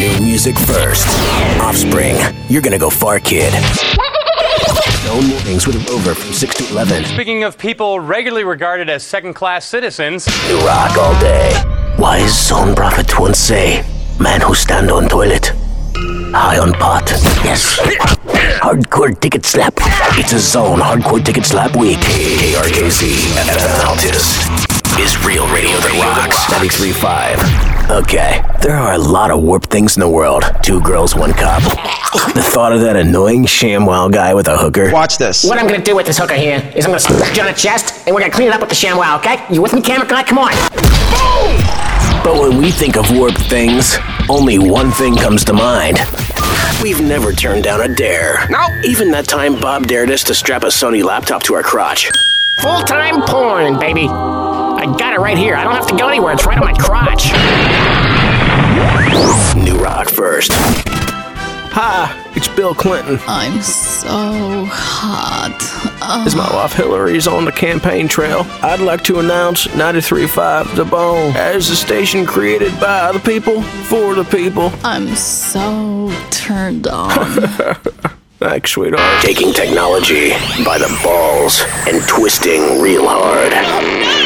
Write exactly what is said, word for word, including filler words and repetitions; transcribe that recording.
New music first. Offspring, you're gonna go far, kid. Zone mornings with Rover from six to eleven. Speaking of people regularly regarded as second-class citizens. New rock all day. Wise Zone prophet once say, man who stand on toilet, high on pot. Yes. Hardcore ticket slap. It's a Zone hardcore ticket slap week. K R K Z Altus is real radio that rocks. ninety-three point five. Okay, there are a lot of warped things in the world. Two girls, one cup. The thought of that annoying ShamWow guy with a hooker. Watch this. What I'm gonna do with this hooker here is I'm gonna stick you on the chest, and we're gonna clean it up with the ShamWow, okay? You with me, camera guy? Come on. Boom! But when we think of warped things, only one thing comes to mind. We've never turned down a dare. No. Even that time Bob dared us to strap a Sony laptop to our crotch. Full-time porn, baby. I got it right here. I don't have to go anywhere. It's right on my crotch. New rock first. Hi, it's Bill Clinton. I'm so hot. Uh, As my wife Hillary's on the campaign trail, I'd like to announce ninety-three point five The Bone as a station created by the people, for the people. I'm so turned on. Thanks, sweetheart. Taking technology by the balls and twisting real hard.